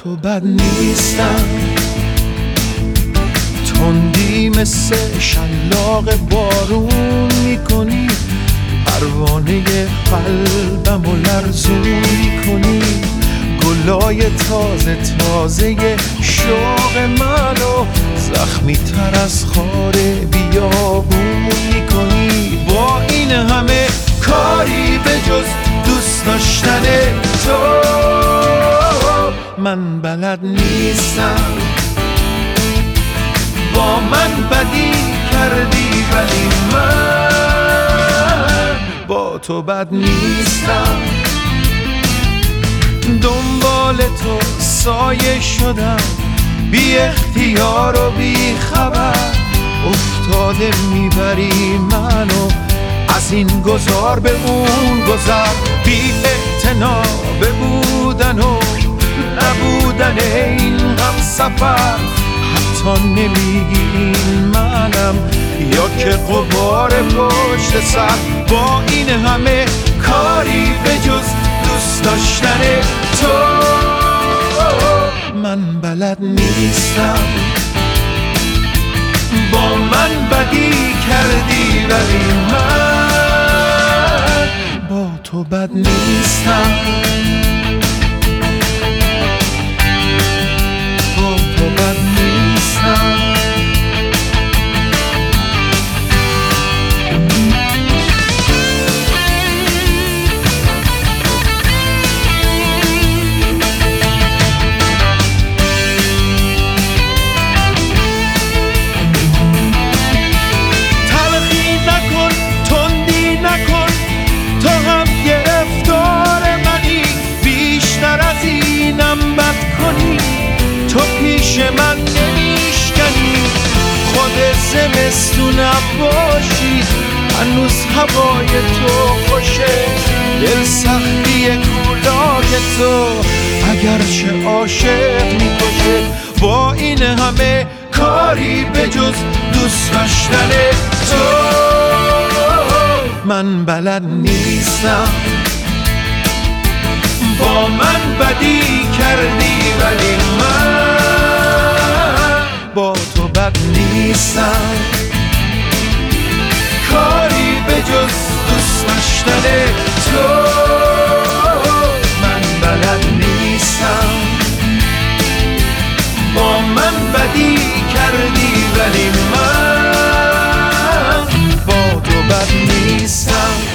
تو بد نیستم، تندی مثل شلاق بارون میکنی، پروانه قلبمو لرزون میکنی، گلای تازه تازه شوق منو زخمی تر از خار بیابون میکنی. با این همه کاری به جز دوست داشتن تو من بلد نیستم. با من بدی کردی ولی من با تو بد نیستم. دنبال تو سایه شدم، بی اختیار و بی خبر افتاده میبری منو از این گذار به اون گذر. بی اعتنا به بودن و نبودن این هم سفر، حتی نمیگی این منم یا که غبار پشت سر. با این همه کاری به جز دوست داشتن تو من بلد نیستم. با من بدی کردی ولی من با تو بد نیستم. با تو بد نیستم. تو پیش من نمیشکنی، خود زمستون نباشی، هنوز هوای تو خوشه، دل سختی کولاک تو اگرچه عاشق میکشه. با این همه کاری به جز دوست داشتن تو من بلد نیستم. با من بدی کردی ولی من با تو بد نیستم. کاری به جز دوست داشتن تو من بلد نیستم. با من بدی کردی ولی من با تو بد نیستم.